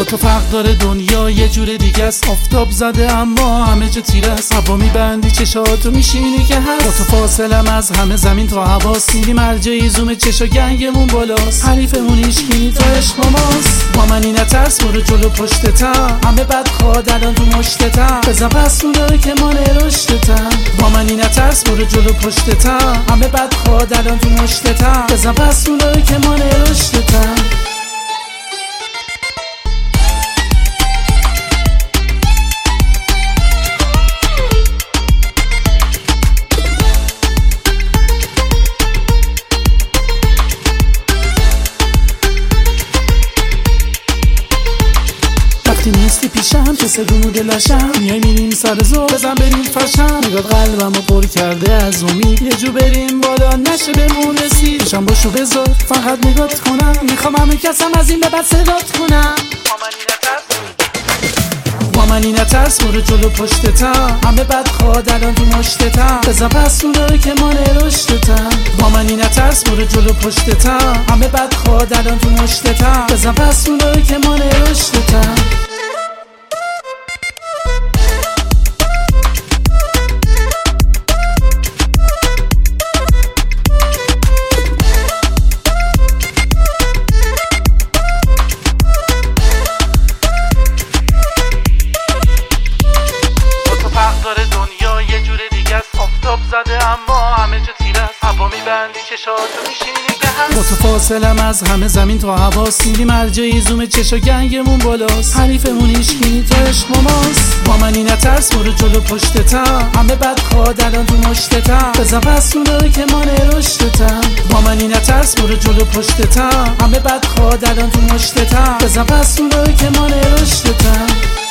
تو فرق داره دنیا یه جور دیگه است. آفتاب زده اما همه جا تیره است. هوا میبندی چشاتو میشینی که هست. با تو فاصلم از همه زمین تا هواست. میری مرجعی زوم چشا گنگمون بالاست. حریفمون ایشگینی تا عشق ماست. با منی نترس برو جلو پشتتم. همه بد خواد الان تو مشتتم. بزن پس اونایی که ما نرشتتم. با منی نترس برو جلو پشتتم. همه بد خواد الان تو مشتتم. بزن پس اونایی که ما نرشتتم. نیستی پیشم که سگموده لاشم. میای میریم سر زور بزن بریم فرشم. نگاه قلبمو پر کرده از امید. یه جو بریم بالا نشه بمون رسید. پیشم باشو بذار فقط نگات کنم. میخوام همه کسم از این به بعد صدات کنم. با منی نترس برو جلو پشتتم. همه بد خواد الان تو مشتتم. بزن پس اونایی که ما نرشتتم. با منی نترس برو جلو پشتتم. همه بد خواد الان تو مشتتم. بزن پس اونایی که ما نرشتتم. آفتاب زده اما همه جا تیره است. هوا میبندی چشاتو میشینی که هست. با تو فاصلم از همه زمین تا هواست. میری مرجعی زوم چشا گنگمون بالاست. حریفمون ایشگینی تا عشق ماست. با منی نترس برو جلو پشتتم. همه بد خواد الان تو مشتتم. بزن پس اونایی که ما نرشتتم. با منی نترس برو جلو پشتتم. همه بد خواد الان تو مشتتم. بزن پس اونایی که ما نرشتتم.